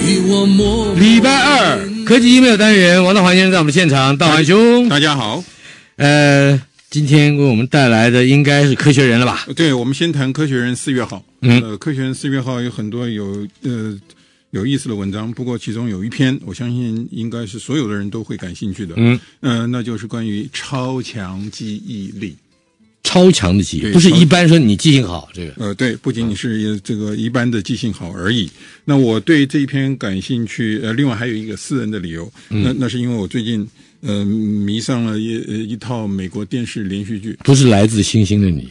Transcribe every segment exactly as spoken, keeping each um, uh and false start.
礼拜二科技 email 单元，王道环先生在我们现场，道环兄， 大家好。 呃，今天为我们带来的应该是科学人了吧？ 对，我们先谈科学人四月号。 嗯， 呃，科学人四月号有很多有呃有意思的文章，不过其中有一篇，我相信应该是所有的人都会感兴趣的。嗯，呃，那就是关于超强记忆力。 超强的记忆，不是一般说你记性好这个。 呃，对，不仅仅是这个一般的记性好而已。那我对这一篇感兴趣，呃，另外还有一个私人的理由，嗯、那那是因为我最近呃迷上了一呃一套美国电视连续剧， 不是来自星星的你。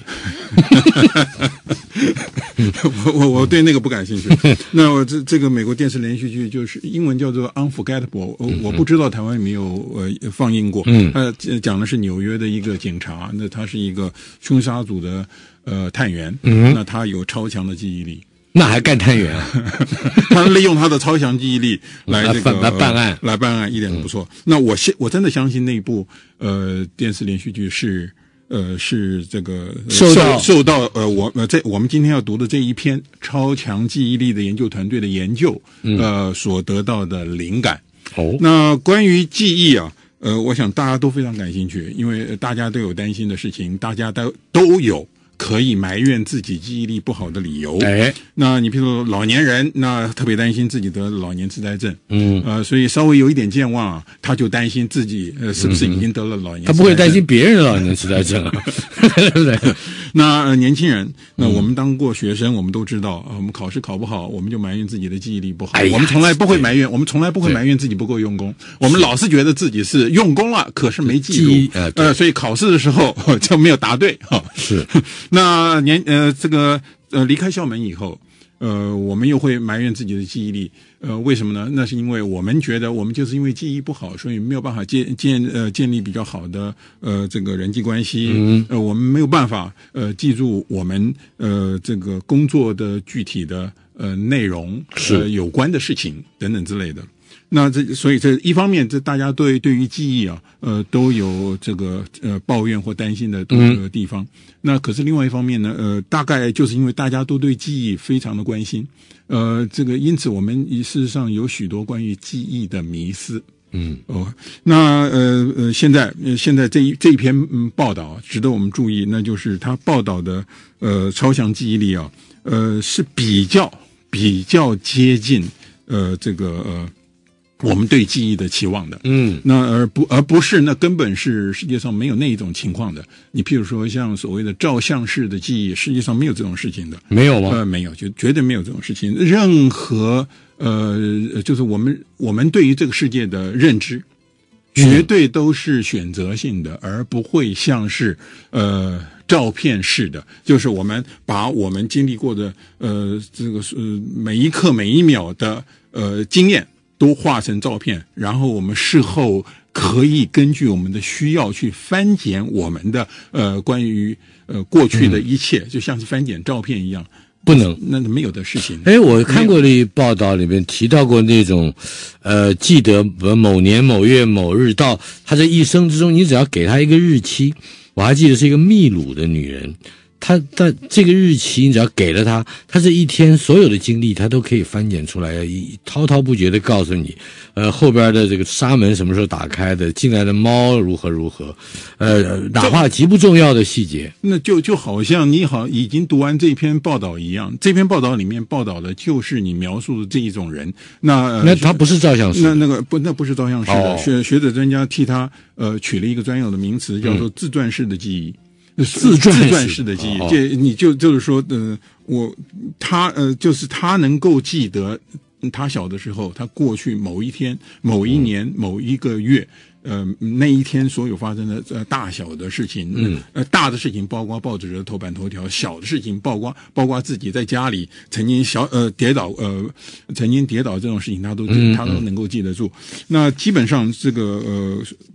我我我对那个不感兴趣。那我这这个美国电视连续剧就是英文叫做 Unforgettable， 我我不知道台湾有没有呃放映过。嗯，它讲的是纽约的一个警察，那他是一个凶杀组的呃探员，嗯，那他有超强的记忆力。 那还干探员啊？ 他利用他的超强记忆力来这个来办案， 来办案一点都不错。嗯、那我现我真的相信那部呃电视连续剧是呃是这个受到受到呃我呃这我们今天要读的这一篇超强记忆力的研究团队的研究、嗯、呃所得到的灵感。 哦， 那关于记忆啊，呃，我想大家都非常感兴趣，因为大家都有担心的事情，大家都都有可以埋怨自己记忆力不好的理由。 哎， 那你比如说老年人，那特别担心自己得老年痴呆症， 嗯， 呃，所以稍微有一点健忘、啊，他就担心自己呃是不是已经得了老年痴呆症。 他不会担心别人的老年痴呆症啊，对不对？ 那、呃、年轻人，那我们当过学生，我们都知道，呃、我们考试考不好，我们就埋怨自己的记忆力不好。哎、我们从来不会埋怨，我们从来不会埋怨自己不够用功，我们老是觉得自己是用功了，可是没记住， 呃, 呃，所以考试的时候就没有答对哈。 是， 那年呃这个呃离开校门以后。呃，我们又会埋怨自己的记忆力，呃，为什么呢？那是因为我们觉得我们就是因为记忆不好，所以没有办法建建呃建立比较好的呃这个人际关系，嗯，呃，我们没有办法呃记住我们呃这个工作的具体的呃内容是、呃、有关的事情等等之类的。那这所以这一方面，这大家对对于记忆啊，呃，都有这个呃抱怨或担心的这个地方。嗯、那可是另外一方面呢，呃，大概就是因为大家都对记忆非常的关心，呃，这个因此我们事实上有许多关于记忆的迷思。嗯，哦，那呃呃，现在呃现在这一这一篇嗯报道值得我们注意，那就是他报道的呃超强记忆力啊，呃是比较比较接近呃这个呃。我们对记忆的期望的，嗯，那而不而不是那根本是世界上没有那一种情况的。你譬如说像所谓的照相式的记忆，世界上没有这种事情的， 没有吗？ 呃，没有，就绝对没有这种事情。任何呃，就是我们我们对于这个世界的认知，绝对都是选择性的，而不会像是呃照片式的，就是我们把我们经历过的呃这个呃每一刻每一秒的呃经验。都画成照片，然后我们事后可以根据我们的需要去翻检我们的呃关于呃过去的一切，嗯、就像是翻检照片一样。 不能， 那没有的事情。 哎，我看过的报道里面提到过那种，呃，记得某年某月某日到他这一生之中，你只要给他一个日期，我还记得是一个秘鲁的女人。他的这个日期，你只要给了他，他这一天所有的经历，他都可以翻检出来，滔滔不绝的告诉你，呃，后边的这个纱门什么时候打开的，进来的猫如何如何，呃，哪怕极不重要的细节， 那就就好像你好已经读完这篇报道一样，这篇报道里面报道的就是你描述的这一种人，那、呃、 那他不是照相师， 那那个不，那不是照相师的， 哦、 学学者专家替他呃取了一个专有的名词，叫做自传式的记忆。 嗯、自传自传式的记忆，这、哦、你就就是说，呃，我他呃，就是他能够记得他小的时候，他过去某一天、某一年、嗯、某一个月，呃，那一天所有发生的呃大小的事情，嗯，呃，大的事情包括报纸的头版头条，小的事情包括包括自己在家里曾经小呃跌倒呃曾经跌倒这种事情，他都、嗯、他都能够记得住。那基本上这个呃。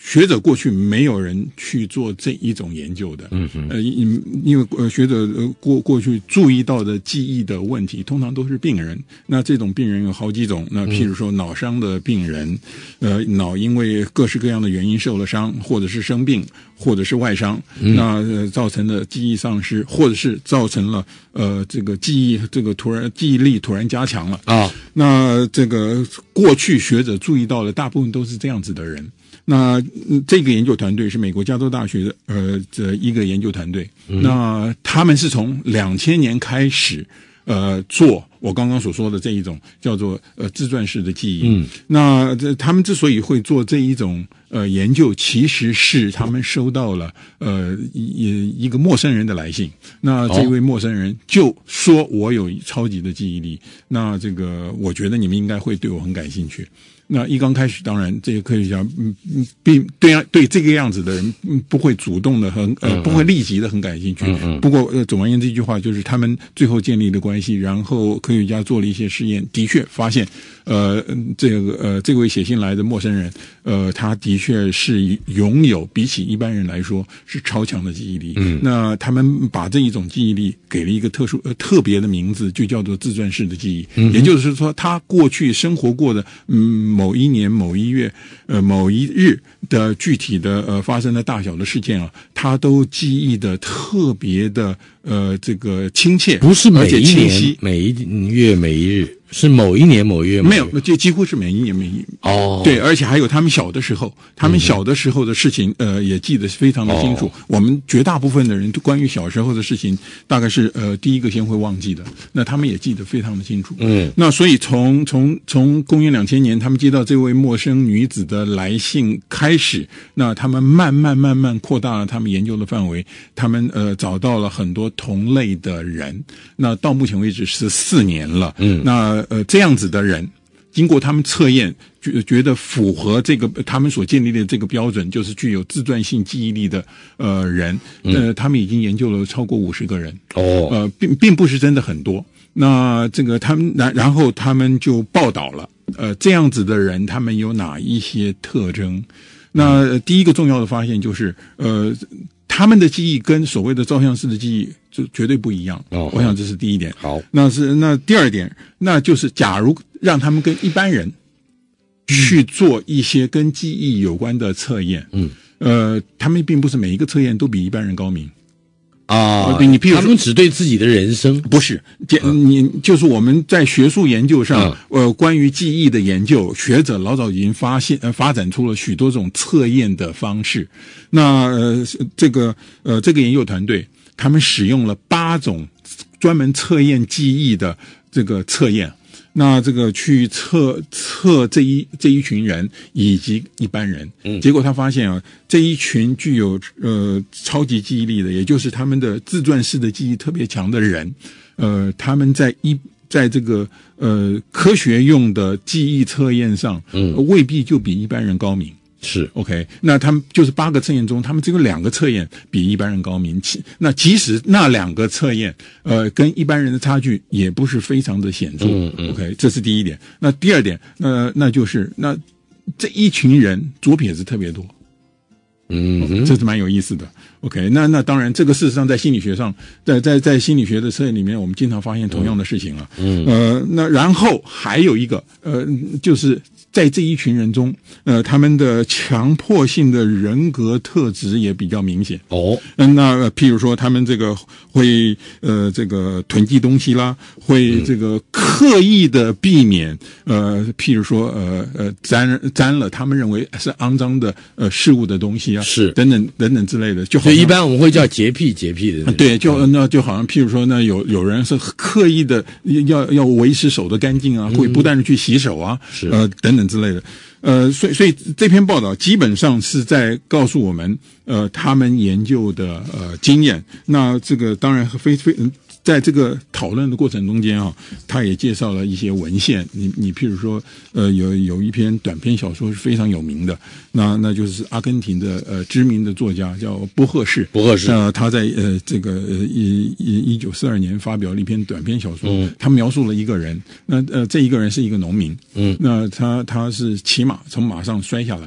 学者过去没有人去做这一种研究的， 嗯哼， 呃，因因为呃学者呃过过去注意到的记忆的问题，通常都是病人。那这种病人有好几种，那譬如说脑伤的病人，呃，脑因为各式各样的原因受了伤，或者是生病，或者是外伤，嗯、那、呃、造成的记忆丧失，或者是造成了呃这个记忆这个突然记忆力突然加强了啊。 那这个过去学者注意到的大部分都是这样子的人。那这个研究团队是美国加州大学的呃这一个研究团队，嗯、那他们是从两千年开始呃做我刚刚所说的这一种叫做呃自传式的记忆。嗯，那这他们之所以会做这一种呃研究，其实是他们收到了呃一一个陌生人的来信。那这位陌生人就说我有超级的记忆力，那这个我觉得你们应该会对我很感兴趣。那一刚开始，当然这些科学家嗯嗯并对啊对这个样子的人嗯不会主动的很呃不会立即的很感兴趣。嗯嗯。不过呃总而言之一句话就是他们最后建立了关系，然后科学家做了一些实验，的确发现呃这个呃这位写信来的陌生人呃他的确是拥有比起一般人来说是超强的记忆力。嗯。那他们把这一种记忆力给了一个特殊呃特别的名字，就叫做自传式的记忆。嗯。也就是说，他过去生活过的嗯。某一年某一月呃某一日的具体的呃发生的大小的事件啊，他都记忆的特别的呃这个亲切， 不是每一年每一月每一日，是某一年某月某没有，就几乎是每一年每一哦， 对，而且还有他们小的时候，他们小的时候的事情，呃，也记得非常的清楚。哦、我们绝大部分的人关于小时候的事情，大概是呃第一个先会忘记的，那他们也记得非常的清楚。嗯，那所以从从从公元两千年，他们接到这位陌生女子的来信开始，那他们慢慢慢慢扩大了他们研究的范围，他们呃找到了很多同类的人，那到目前为止是四年了。嗯，那呃这样子的人，经过他们测验，觉觉得符合这个他们所建立的这个标准，就是具有自传性记忆力的呃人，呃，他们已经研究了超过五十个人。哦，呃，并并不是真的很多。那这个他们然然后他们就报道了，呃，这样子的人他们有哪一些特征？那、呃、第一个重要的发现就是，呃，他们的记忆跟所谓的照相式的记忆就绝对不一样。哦，我想这是第一点。 好， 那是那第二点，那就是假如让他们跟一般人去做一些跟记忆有关的测验，嗯，呃，他们并不是每一个测验都比一般人高明。 啊， 你比如说， 他们只对自己的人生不是，你就是我们在学术研究上，啊、呃，关于记忆的研究，学者老早已经发现呃发展出了许多种测验的方式。那呃，这个呃这个研究团队，他们使用了八种专门测验记忆的这个测验。那这个去测测这一这一群人以及一般人，嗯，结果他发现啊，这一群具有呃超级记忆力的，也就是他们的自传式的记忆特别强的人，呃，他们在一在这个呃科学用的记忆测验上，嗯，未必就比一般人高明。 是 OK， 那他们就是八个测验中，他们只有两个测验比一般人高明。那即使那两个测验，呃，跟一般人的差距也不是非常的显著。嗯嗯 OK， 这是第一点。那第二点，那那就是那这一群人左撇子特别多。嗯，这是蛮有意思的。OK， 那那当然，这个事实上在心理学上，在在在心理学的测验里面，我们经常发现同样的事情了。嗯，呃，那然后还有一个，呃，就是在这一群人中，呃，他们的强迫性的人格特质也比较明显。哦，嗯，那、呃、譬如说，他们这个会呃这个囤积东西啦，会这个刻意的避免呃，譬如说呃呃沾沾了他们认为是肮脏的呃事物的东西啊， 是等等等等之类的，就好像一般我们会叫洁癖洁癖的。 对，就那就好像譬如说，那有有人是刻意的要要维持手的干净啊，会不断的去洗手啊，是呃等等之类的。呃，所以所以这篇报道基本上是在告诉我们，呃，他们研究的呃经验。那这个当然非非。在这个讨论的过程中间啊，他也介绍了一些文献。你你譬如说，呃，有有一篇短篇小说是非常有名的，那那就是阿根廷的呃知名的作家叫波赫士。 波赫士， 呃，他在呃这个呃一一一九四二年发表了一篇短篇小说，嗯，他描述了一个人，那呃这一个人是一个农民，嗯，那他他是骑马从马上摔下来。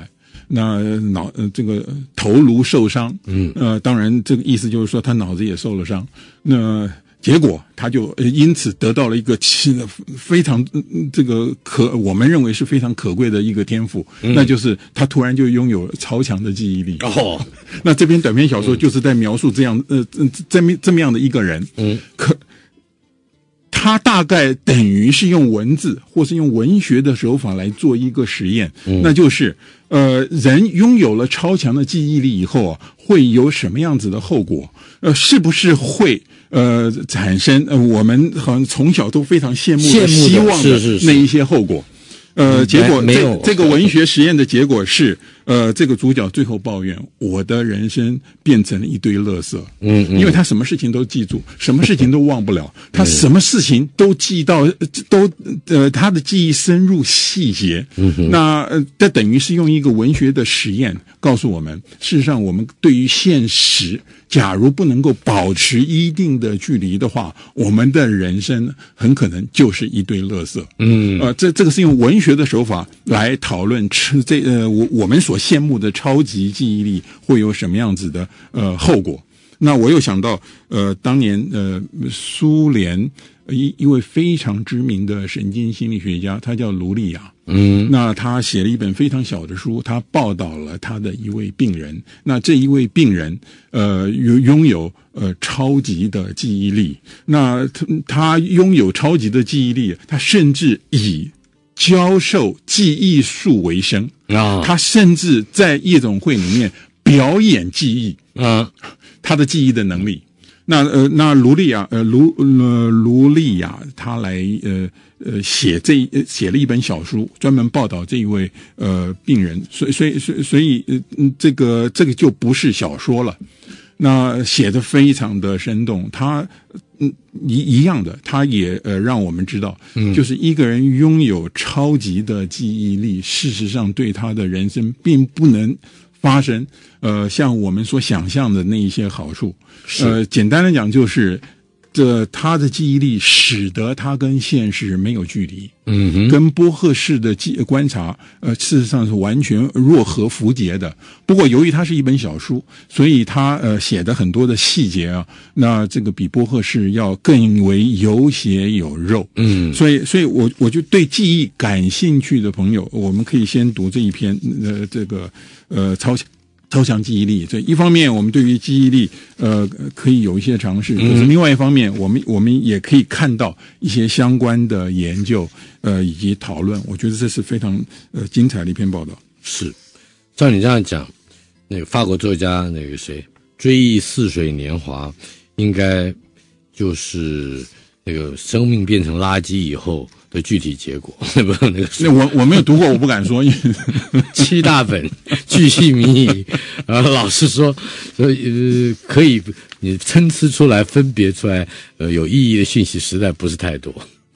那脑呃这个头颅受伤，嗯，呃，当然这个意思就是说他脑子也受了伤，那。结果他就因此得到了一个非常这个可我们认为是非常可贵的一个天赋，嗯、那就是他突然就拥有超强的记忆力。哦，那这篇短篇小说就是在描述这样呃这么这么样的一个人，嗯，可他大概等于是用文字或是用文学的手法来做一个实验，嗯、那就是呃人拥有了超强的记忆力以后啊，会有什么样子的后果？呃，是不是会？呃，产生呃，我们好像从小都非常羡慕的、希望的那一些后果。呃，结果这这个文学实验的结果是，呃，这个主角最后抱怨，我的人生变成了一堆垃圾。嗯嗯，因为他什么事情都记住，什么事情都忘不了，他什么事情都记到，都呃，他的记忆深入细节。嗯哼，那呃，这等于是用一个文学的实验告诉我们，事实上我们对于现实，假如不能够保持一定的距离的话，我们的人生很可能就是一堆垃圾。嗯，呃，这这个是用文学的手法来讨论这呃我我们所羡慕的超级记忆力会有什么样子的呃后果。那我又想到呃当年呃苏联一一位非常知名的神经心理学家，他叫卢利亚。嗯，那他写了一本非常小的书，他报道了他的一位病人。那这一位病人，呃，拥有呃超级的记忆力。那他他拥有超级的记忆力，他甚至以教授记忆术为生啊！他甚至在夜总会里面表演记忆啊，他的记忆的能力。那呃，那卢利亚呃卢呃卢利亚他来呃呃写这呃写了一本小书，专门报道这一位呃病人，所以所以所以所以呃这个这个就不是小说了，那写得非常的生动，他嗯一一样的，他也呃让我们知道，嗯，就是一个人拥有超级的记忆力，事实上对他的人生并不能发生呃像我们所想象的那一些好处。呃，简单的讲就是，这他的记忆力使得他跟现实没有距离，嗯哼，跟波赫士的记观察，呃，事实上是完全若合符节的。不过由于它是一本小书，所以他呃写的很多的细节啊，那这个比波赫士要更为有血有肉，嗯，所以所以我我就对记忆感兴趣的朋友，我们可以先读这一篇呃这个呃超强。超强记忆力，这一方面我们对于记忆力呃可以有一些尝试，可是另外一方面我们我们也可以看到一些相关的研究呃以及讨论，我觉得这是非常呃精彩的一篇报道。 是，照你这样讲，那个法国作家那个谁追忆似水年华，应该就是那个生命变成垃圾以后的具体结果，那不那个那我我没有读过，我不敢说。 七大本巨细靡遗，呃，老实说，所以、呃、可以你参差出来、分别出来，呃，有意义的讯息实在不是太多。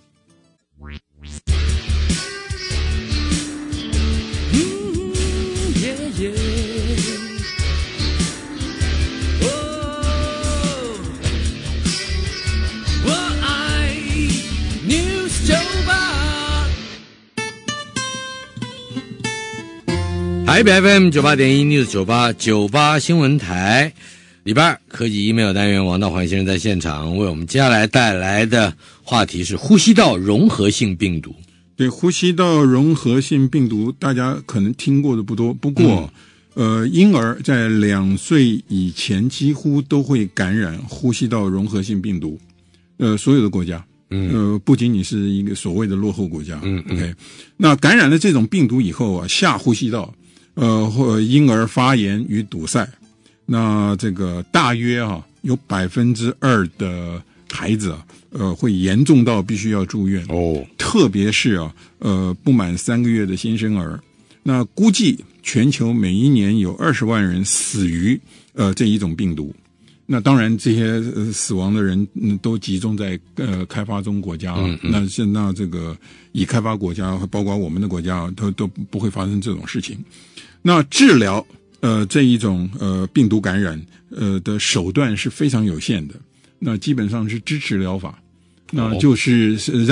台北 F M 九八点一 News 九八九八新闻台，礼拜二科技 email 单元，王道环先生在现场为我们接下来带来的话题是呼吸道融合性病毒。 对，呼吸道融合性病毒大家可能听过的不多，不过、嗯、呃，婴儿在两岁以前几乎都会感染呼吸道融合性病毒，呃，所有的国家。嗯，呃，不仅仅是一个所谓的落后国家。嗯 ，OK， 那感染了这种病毒以后啊，下呼吸道。呃，或婴儿发炎与堵塞，那这个大约啊有百分之二的孩子啊，呃，会严重到必须要住院哦。特别是啊，呃，不满三个月的新生儿，那估计全球每一年有二十万人死于呃这一种病毒。那当然，这些、呃、死亡的人、嗯、都集中在呃开发中国家、啊嗯嗯，那是那这个已开发国家，包括我们的国家，都都不会发生这种事情。那治疗呃这一种呃病毒感染呃的手段是非常有限的，那基本上是支持疗法，那就是让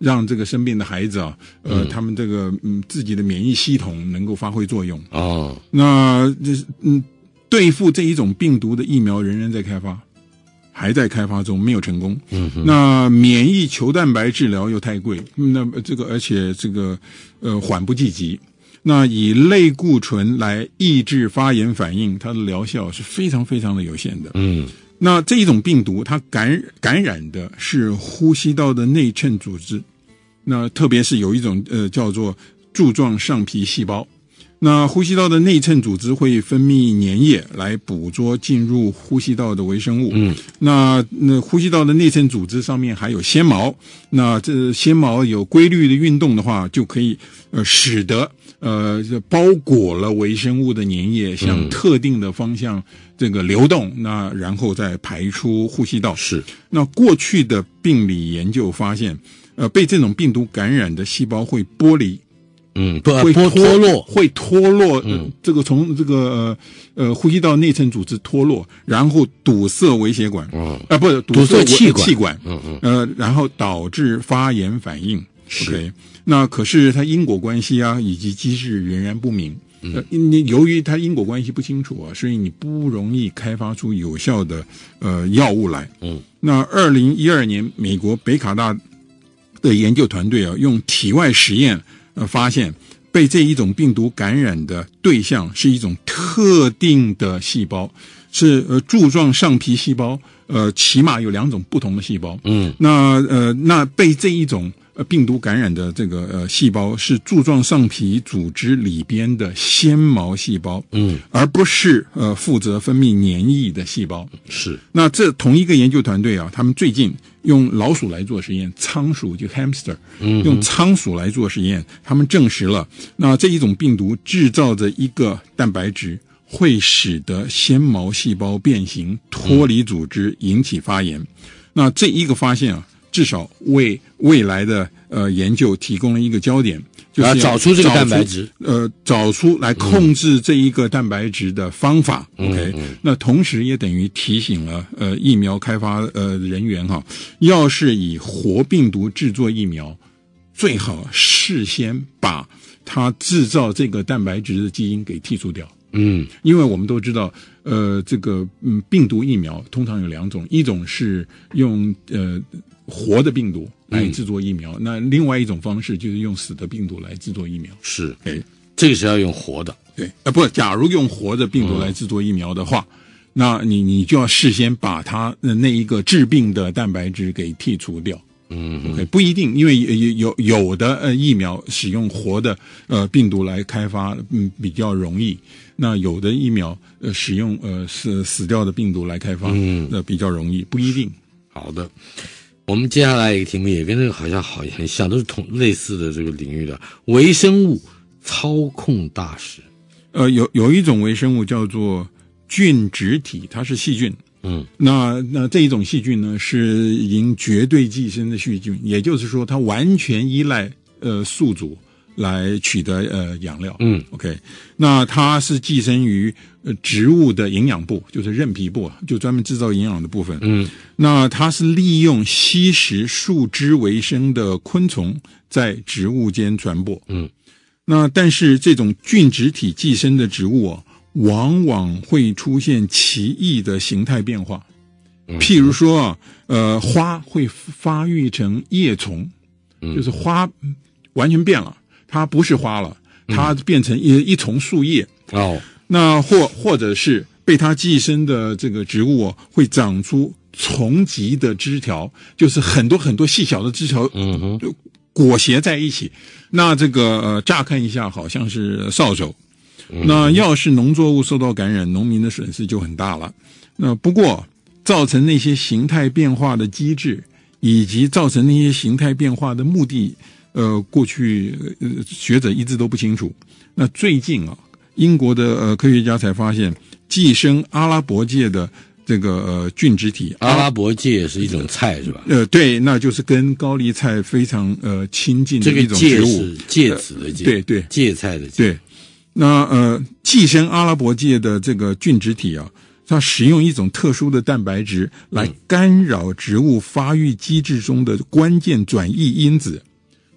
让这个生病的孩子啊，呃，嗯、他们这个嗯自己的免疫系统能够发挥作用。 哦， 那这嗯，对付这一种病毒的疫苗仍然在开发，还在开发中，没有成功。 嗯哼， 那免疫球蛋白治疗又太贵，那这个而且这个呃缓不济急。那以类固醇来抑制发炎反应，它的疗效是非常非常的有限的。 嗯， 那这一种病毒，它感感染的是呼吸道的内衬组织，那特别是有一种呃叫做柱状上皮细胞。那呼吸道的内衬组织会分泌粘液来捕捉进入呼吸道的微生物。 嗯， 那那呼吸道的内衬组织上面还有纤毛，那这纤毛有规律的运动的话，就可以呃使得呃包裹了微生物的粘液向特定的方向这个流动，嗯、那然后再排出呼吸道。 是。那过去的病理研究发现，呃，被这种病毒感染的细胞会剥离。 嗯，会脱脱落， 会脱落。 嗯， 这个从这个呃呃呼吸道内衬组织脱落，然后堵塞微血管。 嗯， 啊，不， 堵塞气管。 气管。 嗯嗯。 呃，然后导致发炎反应。 是。 OK， 那可是它因果关系啊，以及机制仍然不明。 嗯。 呃，你由于它因果关系不清楚啊，所以你不容易开发出有效的呃药物来。 嗯。 那二零一二年，美国北卡大的研究团队啊，用体外实验。呃，发现被这一种病毒感染的对象是一种特定的细胞，是呃柱状上皮细胞，呃，起码有两种不同的细胞。 嗯， 那呃，那被这一种呃病毒感染的这个呃细胞是柱状上皮组织里边的纤毛细胞， 嗯，而不是呃负责分泌粘液的细胞。 是。 那这同一个研究团队啊，他们最近用老鼠来做实验，仓鼠就 hamster， 嗯， 用仓鼠来做实验，他们证实了，那这一种病毒制造着一个蛋白质，会使得纤毛细胞变形、脱离组织，引起发炎。那这一个发现啊，至少为未来的呃研究提供了一个焦点，就是要找出这个蛋白质， 呃，找出来控制这一个蛋白质的方法。 嗯、 OK，、 嗯、 那同时也等于提醒了呃疫苗开发呃人员哈，要是以活病毒制作疫苗，最好事先把它制造这个蛋白质的基因给剔除掉。 嗯， 因为我们都知道，呃，这个嗯，病毒疫苗通常有两种，一种是用呃活的病毒来制作疫苗，嗯、那另外一种方式就是用死的病毒来制作疫苗。 是， 哎， 这个是要用活的。 对，呃，不，假如用活的病毒来制作疫苗的话，嗯、那你你就要事先把它的那一个致病的蛋白质给剔除掉。 嗯 ，OK， 不一定，因为有有的呃疫苗使用活的呃病毒来开发，嗯，比较容易。那有的疫苗呃使用呃死死掉的病毒来开发，嗯，那比较容易，不一定。 好的，我们接下来一个题目也跟这个好像好很像，都是同类似的这个领域的微生物操控大师。 呃，有有一种微生物叫做菌质体，它是细菌。 嗯， 那那这一种细菌呢，是已经绝对寄生的细菌，也就是说，它完全依赖呃宿主来取得呃养料。 嗯 ，OK， 那它是寄生于呃植物的营养部，就是韧皮部，就专门制造营养的部分。 嗯， 那它是利用吸食树枝为生的昆虫在植物间传播。 嗯， 那但是这种菌质体寄生的植物啊，往往会出现奇异的形态变化，譬如说啊，呃，花会发育成叶丛，就是花完全变了，它不是花了，它变成一一丛树叶。 哦， 那或或者是被它寄生的这个植物、啊、会长出丛集的枝条，就是很多很多细小的枝条， 嗯哼， 裹挟在一起。那这个呃，乍看一下好像是扫帚。那要是农作物受到感染，农民的损失就很大了。那不过造成那些形态变化的机制，以及造成那些形态变化的目的，呃，过去呃学者一直都不清楚。那最近啊，英国的呃科学家才发现，寄生阿拉伯芥的这个呃菌质体， 阿拉伯芥是一种菜是吧？ 呃，对，那就是跟高丽菜非常呃亲近的一种植物， 这个芥是芥子的芥， 呃、对对， 芥菜的芥， 对。那呃，寄生阿拉伯芥的这个菌质体啊，它使用一种特殊的蛋白质来干扰植物发育机制中的关键转译因子。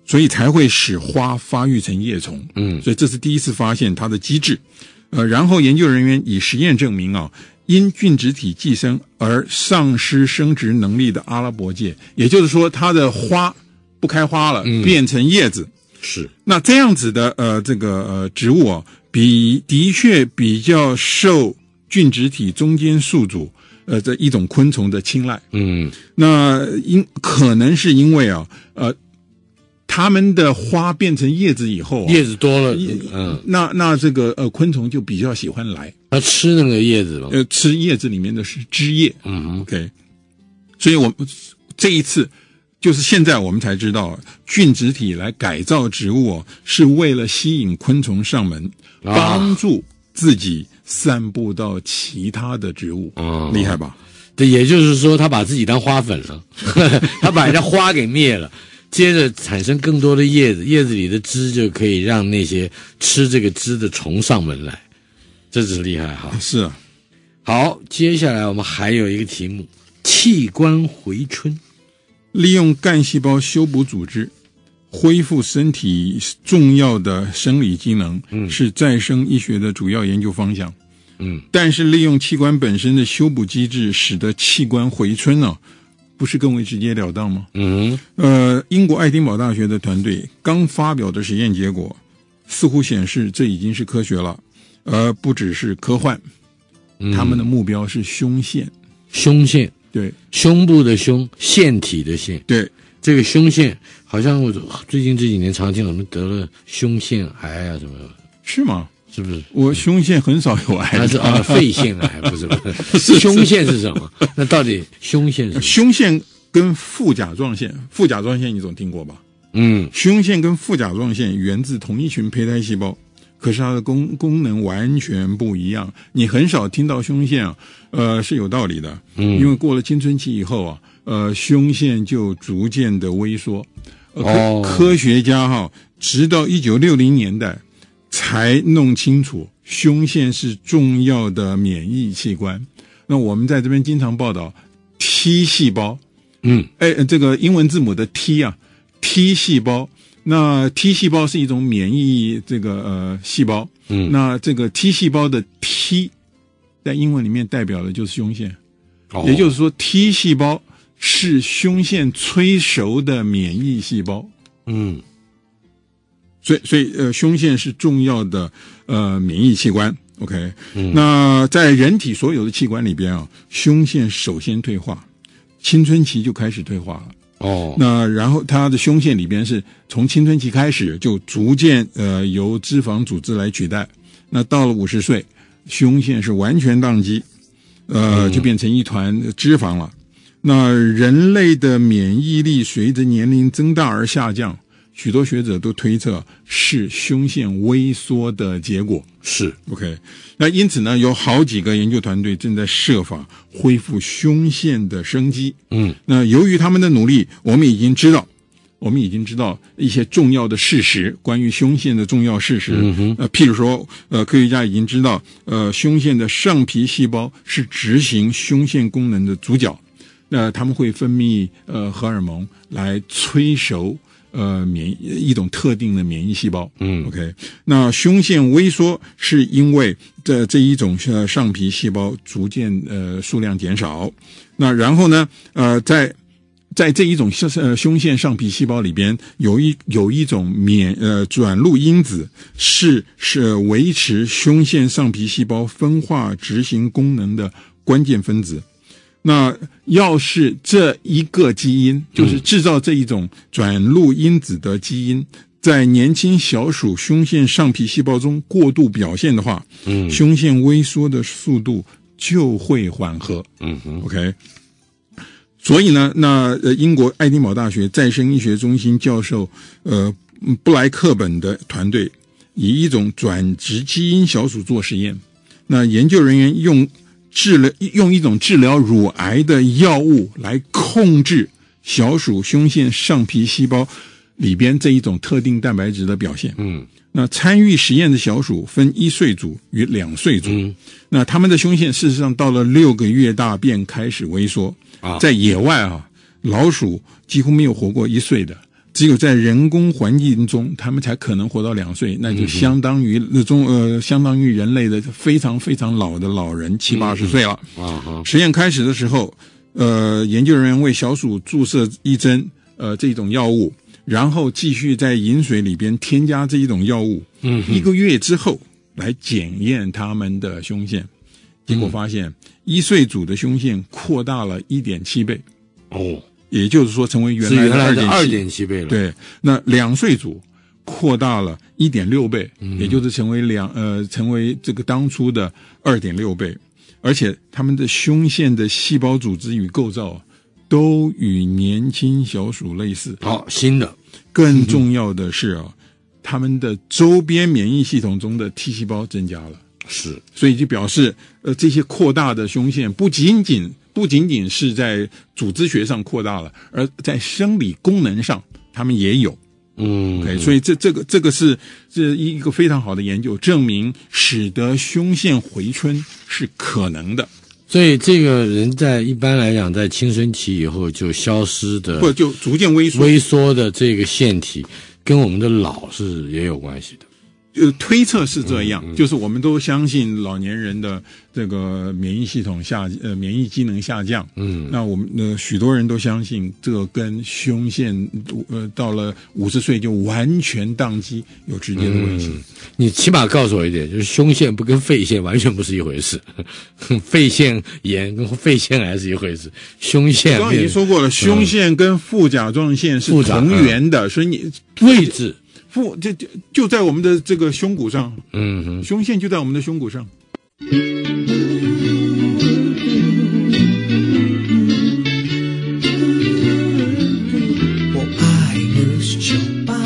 所以才会使花发育成叶虫。 嗯， 所以这是第一次发现它的机制。呃，然后研究人员以实验证明啊，因菌质体寄生而丧失生殖能力的阿拉伯芥，也就是说它的花不开花了， 嗯、 变成叶子。 是， 那这样子的呃这个呃植物啊，比的确比较受菌质体中间宿主呃这一种昆虫的青睐。 嗯， 那因可能是因为啊呃。它们的花变成叶子以后、啊， 叶子多了，嗯， 那那这个呃昆虫就比较喜欢来， 它吃那个叶子嘛， 呃，吃叶子里面的是枝叶， 嗯 ，OK， 所以我们这一次就是现在我们才知道，菌质体来改造植物哦，是为了吸引昆虫上门， 啊、 帮助自己散布到其他的植物， 嗯， 厉害吧？ 对，也就是说，他把自己当花粉了，他把人家花给灭了。接着产生更多的叶子，叶子里的汁就可以让那些吃这个汁的虫上门来，这是厉害哈。 是啊， 好，接下来我们还有一个题目：器官回春， 利用干细胞修补组织，恢复身体重要的生理机能， 嗯， 是再生医学的主要研究方向。 嗯， 但是利用器官本身的修补机制，使得器官回春呢、啊？不是更为直截了当吗？ 嗯， 呃，英国爱丁堡大学的团队刚发表的实验结果，似乎显示这已经是科学了，而不只是科幻。 嗯、 他们的目标是胸腺， 胸腺， 对， 胸部的胸，腺体的腺， 对， 这个胸腺好像我最近这几年常听我们得了胸腺癌啊什么的， 是吗？ 是不是？ 我胸腺很少有癌， 还是啊肺腺癌？不是不是，是胸腺是什么？那到底胸腺是什么？ 胸腺跟副甲状腺，副甲状腺你总听过吧？ 嗯， 胸腺跟副甲状腺源自同一群胚胎细胞，可是它的功功能完全不一样。你很少听到胸腺啊，呃是有道理的， 嗯， 因为过了青春期以后啊，呃胸腺就逐渐的萎缩。呃、 哦， 科学家哈、啊，直到一九六零年代。才弄清楚胸腺是重要的免疫器官。那我们在这边经常报道 T 细胞， 嗯， 哎，这个英文字母的 T 啊 ，T 细胞。那 T 细胞是一种免疫这个呃细胞， 嗯， 那这个 T 细胞的 T 在英文里面代表的就是胸腺， 哦、 也就是说 T 细胞是胸腺催熟的免疫细胞， 嗯。 所以，所以，呃，胸腺是重要的呃免疫器官。OK，、 嗯、 那在人体所有的器官里边啊，胸腺首先退化，青春期就开始退化了。 哦， 那然后它的胸腺里边是从青春期开始就逐渐呃由脂肪组织来取代。那到了五十岁，胸腺是完全宕机，呃，就变成一团脂肪了。那人类的免疫力随着年龄增大而下降。许多学者都推测是胸腺萎缩的结果。 是 OK， 那因此呢，有好几个研究团队正在设法恢复胸腺的生机。 嗯， 那由于他们的努力，我们已经知道，我们已经知道一些重要的事实，关于胸腺的重要事实。 嗯哼， 呃，譬如说，呃，科学家已经知道，呃，胸腺的上皮细胞是执行胸腺功能的主角。那他们会分泌呃荷尔蒙来催熟。呃，免疫一种特定的免疫细胞， 嗯 ，OK， 那胸腺萎缩是因为这这一种呃上皮细胞逐渐呃数量减少，那然后呢，呃，在在这一种呃胸腺上皮细胞里边有一有一种免呃转录因子是是维持胸腺上皮细胞分化执行功能的关键分子。那要是这一个基因，就是制造这一种转录因子的基因，在年轻小鼠胸腺上皮细胞中过度表现的话， 嗯， 胸腺萎缩的速度就会缓和。 嗯哼 ，OK。所以呢，那呃，英国爱丁堡大学再生医学中心教授呃布莱克本的团队，以一种转殖基因小鼠做实验，那研究人员用。治疗用一种治疗乳癌的药物来控制小鼠胸腺上皮细胞里边这一种特定蛋白质的表现。 嗯， 那参与实验的小鼠分一岁组与两岁组。 嗯， 那他们的胸腺事实上到了六个月大便开始萎缩。 啊， 在野外啊，老鼠几乎没有活过一岁的， 只有在人工环境中，他们才可能活到两岁，那就相当于那种呃，相当于人类的非常非常老的老人七八十岁了。 啊哈！ 实验开始的时候，呃，研究人员为小鼠注射一针呃这种药物，然后继续在饮水里边添加这一种药物，嗯，一个月之后来检验他们的胸腺，结果发现、嗯、一岁组的胸腺扩大了 一点七倍。 哦。 也就是说，成为原来的二点七倍了。 对，那两岁组扩大了 一点六倍，嗯、也就是成为两呃成为这个当初的 二点六倍，而且他们的胸腺的细胞组织与构造都与年轻小鼠类似。 好、哦，新的。 更重要的是啊，他们的周边免疫系统中的 T 细胞增加了。 是， 所以就表示，呃，这些扩大的胸腺不仅仅不仅仅是在组织学上扩大了，而在生理功能上，他们也有。 嗯 ，OK， 所以这这个这个是这一个非常好的研究，证明使得胸腺回春是可能的。 所以这个人在一般来讲，在青春期以后就消失的， 或者就逐渐萎缩萎缩的这个腺体，跟我们的老是也有关系的。 呃，推测是这样、 嗯嗯， 就是我们都相信老年人的这个免疫系统下呃免疫机能下降，嗯，那我们呃许多人都相信这个跟胸腺呃到了五十岁就完全宕机有直接的关系、嗯。 你起码告诉我一点，就是胸腺不跟肺腺完全不是一回事，肺腺炎跟肺腺癌是一回事，胸腺刚刚已经说过了，胸腺跟副甲状腺是同源的，嗯、所以你位置。 腹就就就在我们的这个胸骨上， 嗯哼， 胸腺就在我们的胸骨上。 我爱的是酒吧。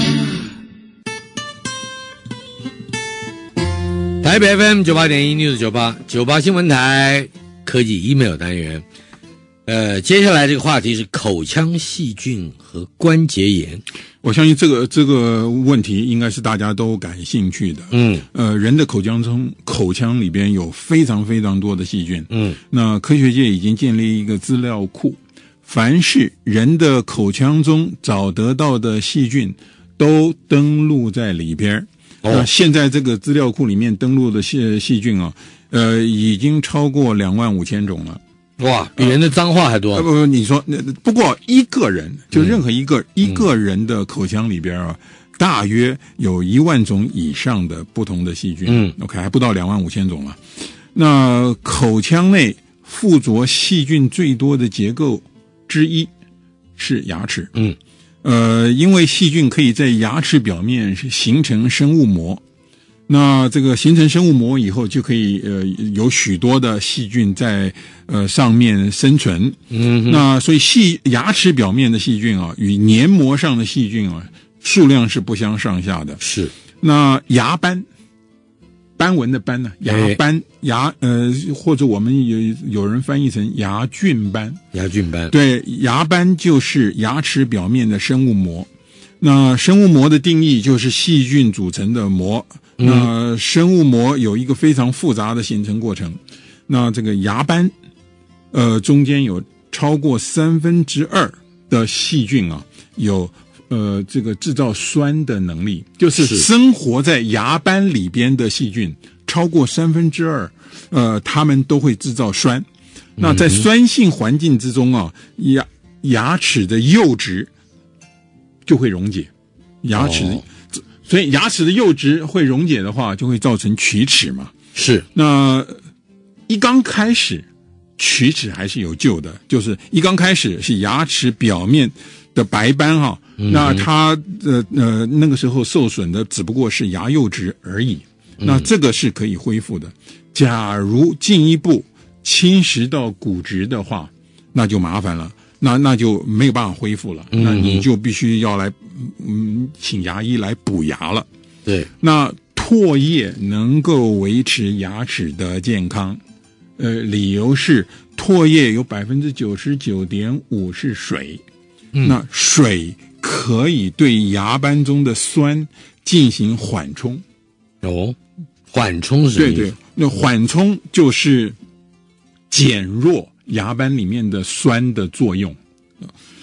台北 F M 九八点一 News 九八九八新闻台科技 email 单元。呃，接下来这个话题是口腔细菌和关节炎。 我相信这个这个问题应该是大家都感兴趣的。 嗯， 呃，人的口腔中口腔里边有非常非常多的细菌。 嗯， 那科学界已经建立一个资料库，凡是人的口腔中找得到的细菌都登录在里边。哦，那现在这个资料库里面登录的细细菌啊，呃，已经超过两万五千种了。 哇，比人的脏话还多。 呃、不不，你说，不过一个人就任何一个、嗯、一个人的口腔里边啊，大约有一万种以上的不同的细菌。嗯 ，OK， 还不到两万五千种了。那口腔内附着细菌最多的结构之一是牙齿。 嗯， 呃，因为细菌可以在牙齿表面形成生物膜。那这个形成生物膜以后，就可以呃有许多的细菌在呃上面生存。 嗯， 那所以细牙齿表面的细菌啊，与黏膜上的细菌啊，数量是不相上下的。 是。 那牙斑，斑纹的斑呢、啊？牙斑，哎、牙呃或者我们有有人翻译成牙菌斑。 牙菌斑。 对，牙斑就是牙齿表面的生物膜。那生物膜的定义就是细菌组成的膜。那生物膜有一个非常复杂的形成过程。那这个牙斑，呃，中间有超过三分之二的细菌啊，有呃这个制造酸的能力，就是生活在牙斑里边的细菌，超过三分之二，呃，它们都会制造酸。那在酸性环境之中啊，牙牙齿的釉质就会溶解，牙齿。哦，所以牙齿的釉质会溶解的话，就会造成龋齿嘛。 是。那一刚开始，龋齿还是有救的，就是一刚开始是牙齿表面的白斑哈，嗯、那它呃呃那个时候受损的只不过是牙釉质而已，嗯、那这个是可以恢复的。假如进一步侵蚀到骨质的话，那就麻烦了。那那就没有办法恢复了，嗯、那你就必须要来，嗯，请牙医来补牙了。 对， 那唾液能够维持牙齿的健康，呃，理由是唾液有百分之九十九点五是水，嗯、那水可以对牙斑中的酸进行缓冲。 哦，缓冲是什么意思？ 对对，那缓冲就是减弱牙斑里面的酸的作用。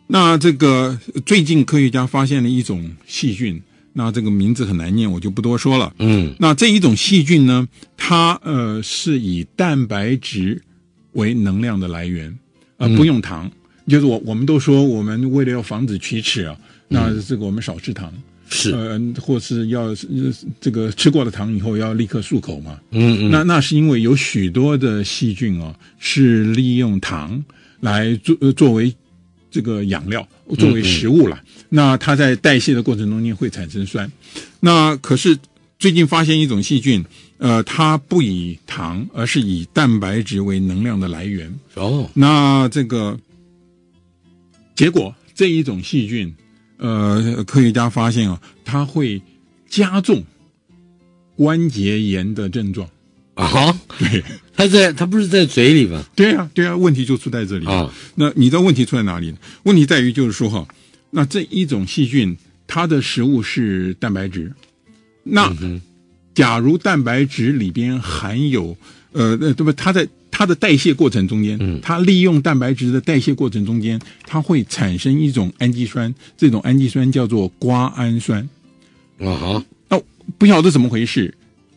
那这个最近科学家发现了一种细菌，那这个名字很难念，我就不多说了。 嗯， 那这一种细菌呢，它呃是以蛋白质为能量的来源，呃，不用糖。嗯、就是我我们都说，我们为了要防止龋齿啊，那这个我们少吃糖。 是， 呃，或是要这个吃过了糖以后要立刻漱口嘛。 嗯嗯。 那那是因为有许多的细菌啊，是利用糖来作、呃、作为这个养料，作为食物了。嗯嗯，那它在代谢的过程中间会产生酸。那可是最近发现一种细菌，呃，它不以糖，而是以蛋白质为能量的来源。 哦。 那这个结果这一种细菌。呃，科学家发现啊，它会加重关节炎的症状啊。 对， 它在它不是在嘴里吗？ 对啊，对啊，问题就出在这里啊。 那你的问题出在哪里呢？问题在于就是说哈，那这一种细菌，它的食物是蛋白质，那、嗯、假如蛋白质里边含有呃，对不？它在它的代谢过程中间，嗯，它利用蛋白质的代谢过程中间，它会产生一种氨基酸，这种氨基酸叫做瓜氨酸。 啊哈， 那不晓得怎么回事，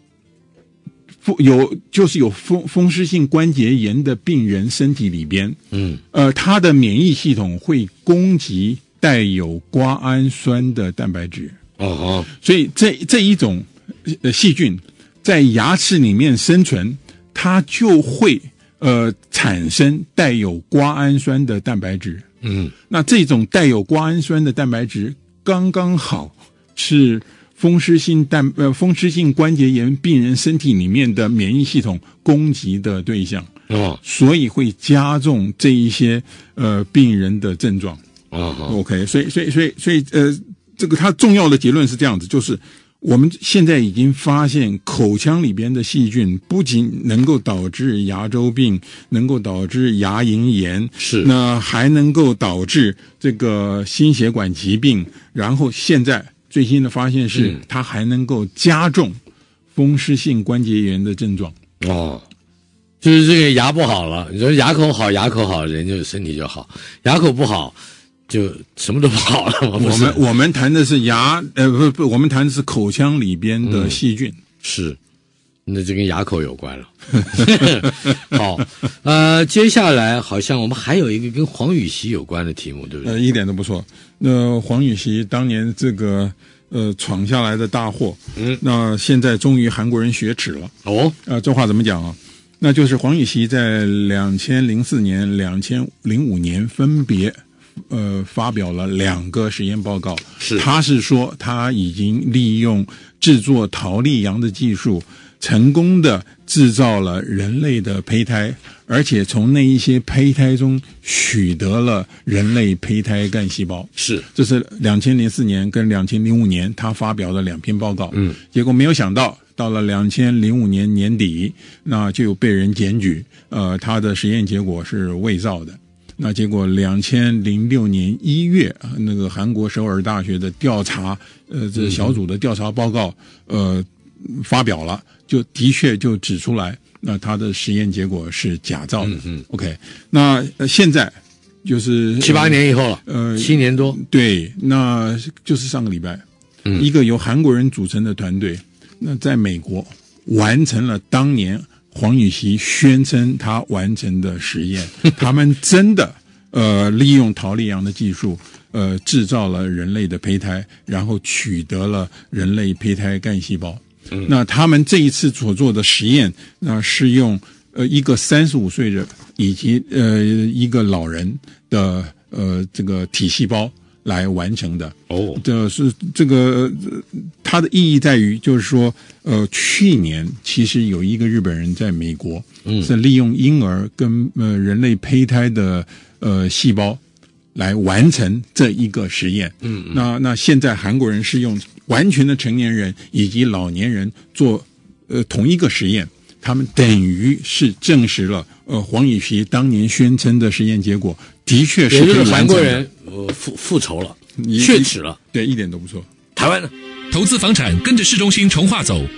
有就是有风风湿性关节炎的病人身体里边， 嗯， 呃，他的免疫系统会攻击带有瓜氨酸的蛋白质。 哦哈， 所以这这一种呃细菌在牙齿里面生存。它就会呃产生带有瓜氨酸的蛋白质， 嗯， 那这种带有瓜氨酸的蛋白质刚刚好是风湿性蛋呃风湿性关节炎病人身体里面的免疫系统攻击的对象， 哦， 所以会加重这一些呃病人的症状。 哦 ，OK， 所以所以所以所以呃，这个它重要的结论是这样子，就是。我们现在已经发现，口腔里边的细菌不仅能够导致牙周病，能够导致牙龈炎， 是那还能够导致这个心血管疾病。然后现在最新的发现是，嗯、它还能够加重风湿性关节炎的症状。 哦，就是这个牙不好了，你说牙口好，牙口好，人就身体就好；牙口不好。就什么都不好了嘛。 我们我们谈的是牙，呃，不不，我们谈的是口腔里边的细菌。 嗯、是，那就跟牙口有关了。好，呃，接下来好像我们还有一个跟黄禹锡有关的题目，对不对？ 呃，一点都不错。那黄禹锡当年这个呃闯下来的大祸， 嗯， 那现在终于韩国人雪耻了。 哦， 呃，这话怎么讲啊？那就是黄禹锡在两千零四年、两千零五年分别。呃，发表了两个实验报告， 是他是说他已经利用制作桃莉羊的技术，成功的制造了人类的胚胎，而且从那一些胚胎中取得了人类胚胎干细胞。 是， 这是两千零四年跟两千零五年他发表的两篇报告。 嗯， 结果没有想到，到了两千零五年年底，那就被人检举，呃，他的实验结果是伪造的。那结果，两千零六年一月，那个韩国首尔大学的调查，呃，这小组的调查报告，呃，发表了，就的确就指出来，那他的实验结果是假造的。 嗯嗯 OK， 那、呃、现在就是七八年以后了， 呃， 七年多。 对，那就是上个礼拜， 嗯、 一个由韩国人组成的团队，那在美国完成了当年。黄禹锡宣称他完成的实验，他们真的呃利用桃莉羊的技术，呃制造了人类的胚胎，然后取得了人类胚胎干细胞。 嗯、 那他们这一次所做的实验，那是用呃一个三十五岁的以及呃一个老人的呃这个体细胞。来完成的哦， 这是这个它的意义在于，就是说，呃，去年其实有一个日本人在美国， 嗯， 是利用婴儿跟呃人类胚胎的呃细胞来完成这一个实验， 嗯，嗯那那现在韩国人是用完全的成年人以及老年人做呃同一个实验，他们等于是证实了呃黄禹锡当年宣称的实验结果。的确是可以完成的，也就是韩国人呃复复仇了，雪耻了， 对，一点都不错。 台湾呢？ 投资房产跟着市中心重划走，